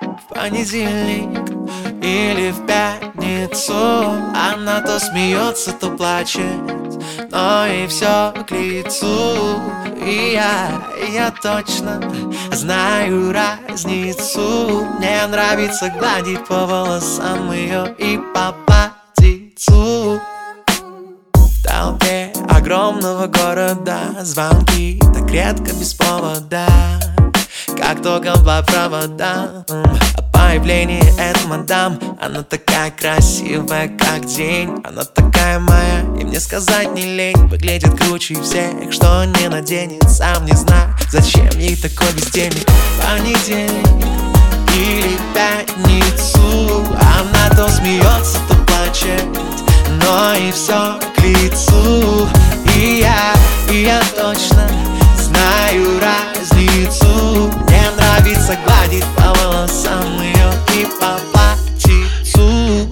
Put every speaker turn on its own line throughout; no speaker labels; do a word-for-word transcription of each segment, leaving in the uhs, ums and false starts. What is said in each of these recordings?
В понедельник или в пятницу она то смеется, то плачет, но и все к лицу. И я, я точно знаю разницу. Мне нравится гладить по волосам ее и по платьицу. В толпе огромного города звонки так редко без повода, как током по проводам. О появлении этой мадам, она такая красивая, как день. Она такая моя, и мне сказать не лень. Выглядит круче всех, что не наденет. Сам не знаю, зачем ей такой бездельник. Понедельник или пятницу она то смеется, то плачет, но и все к лицу. И я, и я точно знаю разницу. Мне нравится гладить по волосам ее и по платьицу.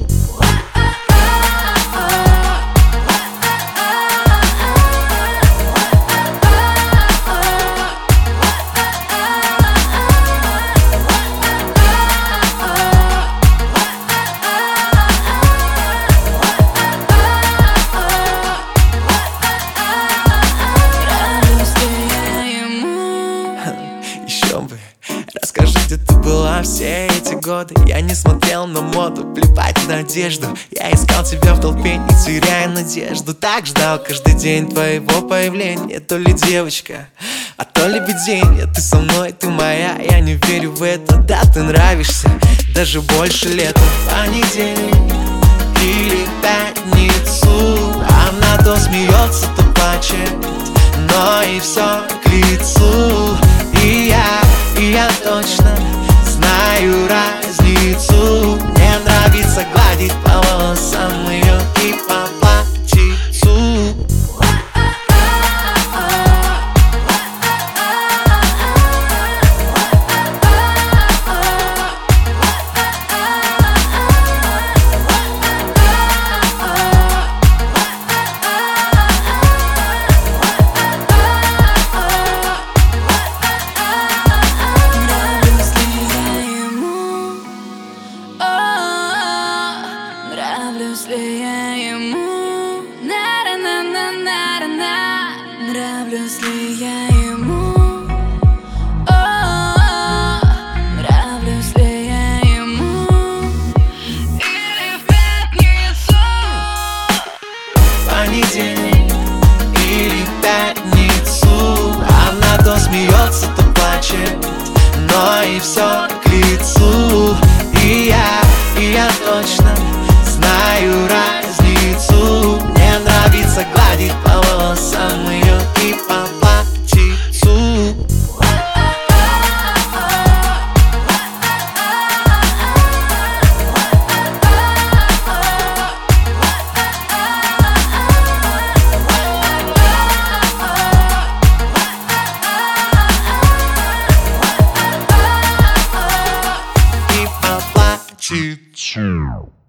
Расскажи, где ты была все эти годы. Я не смотрел на моду, плевать на одежду. Я искал тебя в толпе, не теряя надежду. Так ждал каждый день твоего появления. То ли девочка, а то ли видение. Ты со мной, ты моя, я не верю в это. Да, ты нравишься, даже больше лета. Понедельник или пятницу она то смеется, то плачет, но и все к лицу. И я, и я точно знаю разницу. Мне нравится гладить по волосам ее и по платьицу.
Нравлюсь ли я ему? На-на-на-на-на-на. Нравлюсь ли я ему? О, нравлюсь ли я ему? Или в пятницу?
Понедельник или пятницу она то смеется, то плачет, но и все к лицу. И я, и я точно знаю разницу. Мне нравится гладить по волосам ее и по платьицу. И по платьицу.